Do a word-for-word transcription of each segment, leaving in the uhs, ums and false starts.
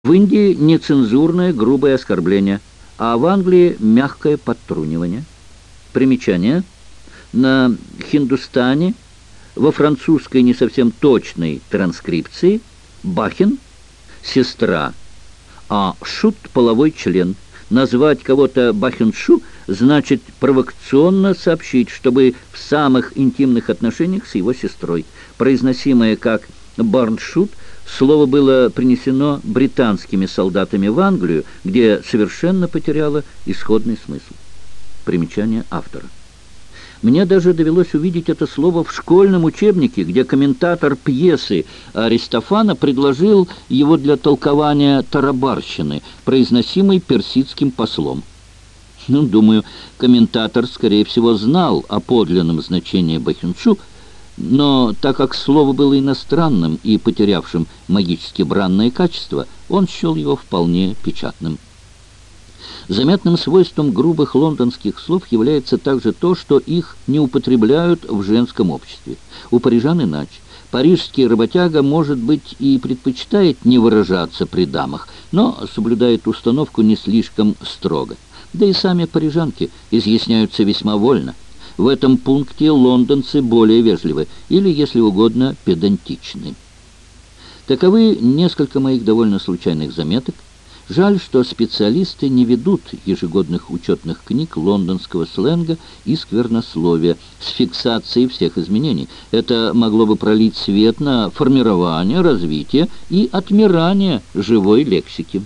В Индии нецензурное грубое оскорбление, а в Англии мягкое подтрунивание. Примечание. На хиндустане во французской не совсем точной транскрипции бахин — сестра, а шут — половой член. Назвать кого-то бахиншу значит провокационно сообщить, чтобы в самых интимных отношениях с его сестрой. Произносимое как барншут, слово было принесено британскими солдатами в Англию, где совершенно потеряло исходный смысл. Примечание автора. Мне даже довелось увидеть это слово в школьном учебнике, где комментатор пьесы Аристофана предложил его для толкования тарабарщины, произносимой персидским послом. Ну, думаю, комментатор, скорее всего, знал о подлинном значении бахиншу, но так как слово было иностранным и потерявшим магически бранное качество, он счел его вполне печатным. Заметным свойством грубых лондонских слов является также то, что их не употребляют в женском обществе. У парижан иначе. Парижский работяга, может быть, и предпочитает не выражаться при дамах, но соблюдает установку не слишком строго. Да и сами парижанки изъясняются весьма вольно. В этом пункте лондонцы более вежливы или, если угодно, педантичны. Таковы несколько моих довольно случайных заметок. Жаль, что специалисты не ведут ежегодных учетных книг лондонского сленга и сквернословия с фиксацией всех изменений. Это могло бы пролить свет на формирование, развитие и отмирание живой лексики.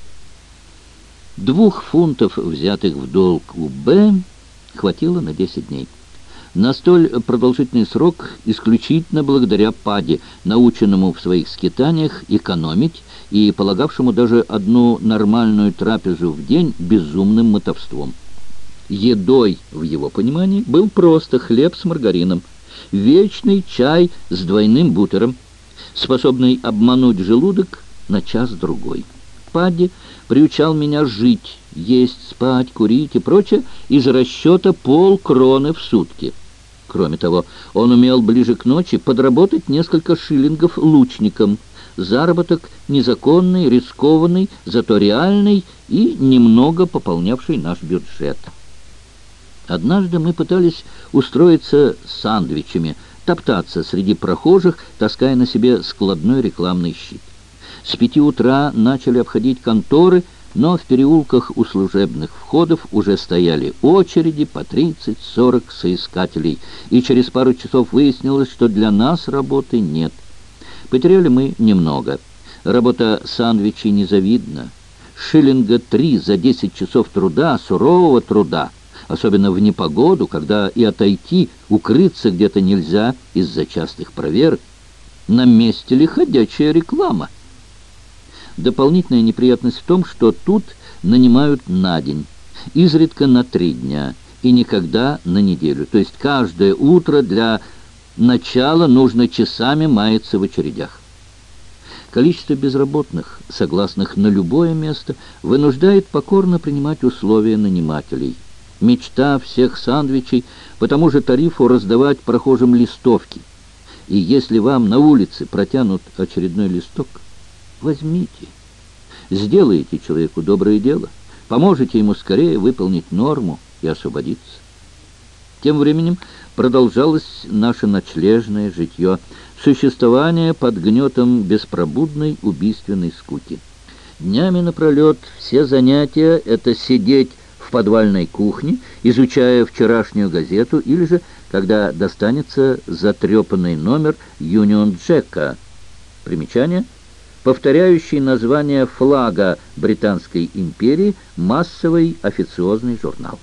Двух фунтов, взятых в долг у Б, хватило на десять дней. На столь продолжительный срок исключительно благодаря Падди, наученному в своих скитаниях экономить и полагавшему даже одну нормальную трапезу в день безумным мотовством. Едой, в его понимании, был просто хлеб с маргарином, вечный чай с двойным бутером, способный обмануть желудок на час-другой. Падди приучал меня жить, есть, спать, курить и прочее из расчета полкроны в сутки. Кроме того, он умел ближе к ночи подработать несколько шиллингов лучником. Заработок незаконный, рискованный, зато реальный и немного пополнявший наш бюджет. Однажды мы пытались устроиться сандвичами, топтаться среди прохожих, таская на себе складной рекламный щит. С пяти утра начали обходить конторы, но в переулках у служебных входов уже стояли очереди по тридцать-сорок соискателей, и через пару часов выяснилось, что для нас работы нет. Потеряли мы немного. Работа сандвичей незавидна. Шиллинга три за десять часов труда, сурового труда, особенно в непогоду, когда и отойти, укрыться где-то нельзя из-за частых проверок. На месте ли ходячая реклама? Дополнительная неприятность в том, что тут нанимают на день, изредка на три дня и никогда на неделю. То есть каждое утро для начала нужно часами маяться в очередях. Количество безработных, согласных на любое место, вынуждает покорно принимать условия нанимателей. Мечта всех сандвичей по тому же тарифу раздавать прохожим листовки. И если вам на улице протянут очередной листок, возьмите. Сделаете человеку доброе дело, поможете ему скорее выполнить норму и освободиться. Тем временем продолжалось наше ночлежное житье, существование под гнетом беспробудной убийственной скуки. Днями напролет все занятия — это сидеть в подвальной кухне, изучая вчерашнюю газету, или же, когда достанется затрепанный номер «Юнион Джека». Примечание: повторяющий название флага Британской империи массовый официозный журнал.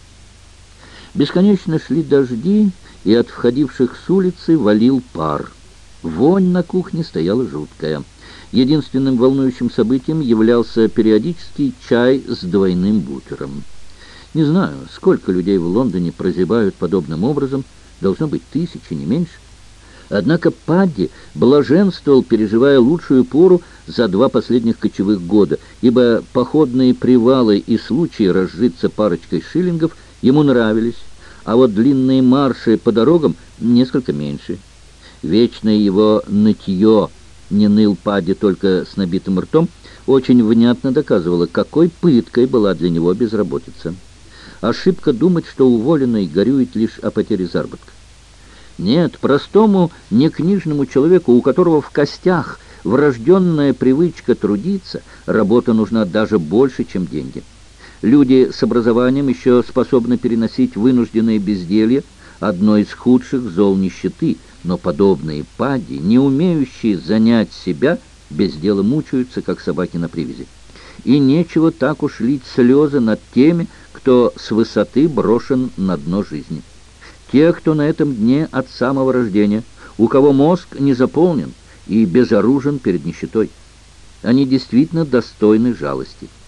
Бесконечно шли дожди, и от входивших с улицы валил пар. Вонь на кухне стояла жуткая. Единственным волнующим событием являлся периодический чай с двойным бутером. Не знаю, сколько людей в Лондоне прозябают подобным образом, должно быть тысячи, не меньше. Однако Падди блаженствовал, переживая лучшую пору за два последних кочевых года, ибо походные привалы и случаи разжиться парочкой шиллингов ему нравились, а вот длинные марши по дорогам несколько меньше. Вечное его нытье, не ныл Падди только с набитым ртом, очень внятно доказывало, какой пыткой была для него безработица. Ошибка думать, что уволенный горюет лишь о потере заработка. Нет, простому некнижному человеку, у которого в костях врожденная привычка трудиться, работа нужна даже больше, чем деньги. Люди с образованием еще способны переносить вынужденное безделье, одно из худших зол нищеты, но подобные пади, не умеющие занять себя, без дела мучаются, как собаки на привязи. И нечего так уж лить слезы над теми, кто с высоты брошен на дно жизни. Те, кто на этом дне от самого рождения, у кого мозг не заполнен и безоружен перед нищетой. Они действительно достойны жалости.